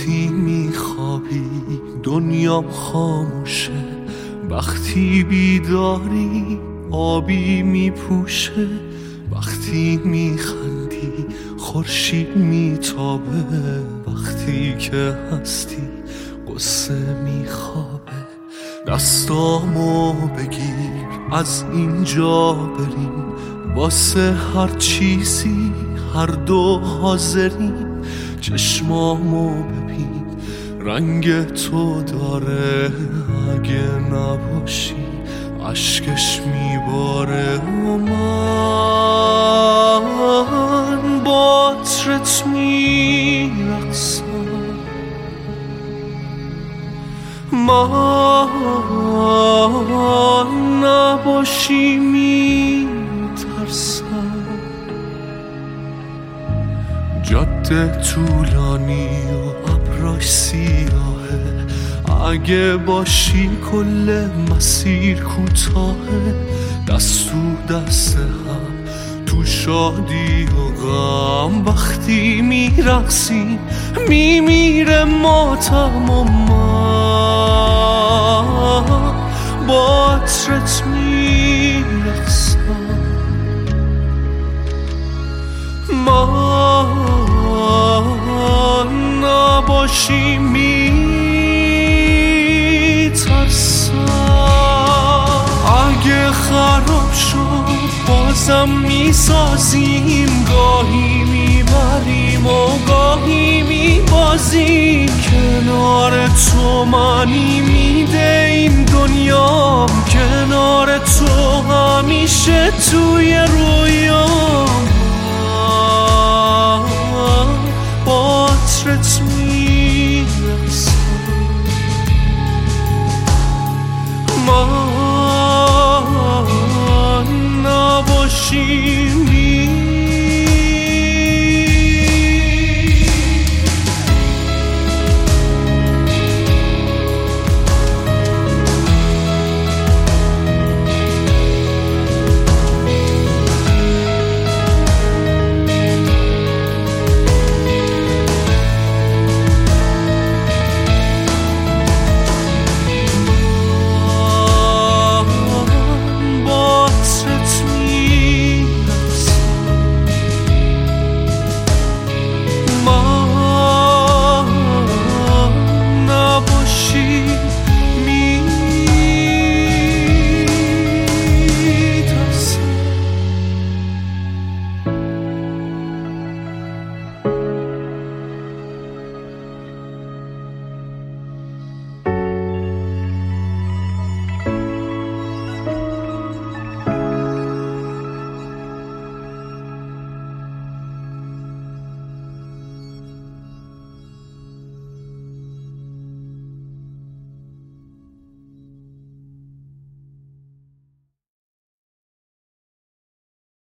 وقتی میخوابی دنیام خاموشه، وقتی بیداری آبی میپوشه، وقتی میخندی خورشید میتابه، وقتی که هستی قصه میخوابه. دستامو بگیر از اینجا بریم، واسه هر چیزی هر دو حاضریم. چشمامو ببین رنگ تو داره، اگه نباشی عشقش میباره. و من با عطرت میرقصم، من نباشی میترسم. جاده طولانی و ابراش سیاهه، اگه باشی کل مسیر کوتاهه. دست تو دست هم تو شادی و غم، وقتی میرقصیم میمیره ماتم. و من با عطرت میرقصم، من نباشی اگه خراب شد بازم میسازیم، گاهی میبریم و گاهی میبازیم. کنار تو معنی میده این دنیام، کنار تو همیشه توی رویام. با عطرت میرقصم، من نباشی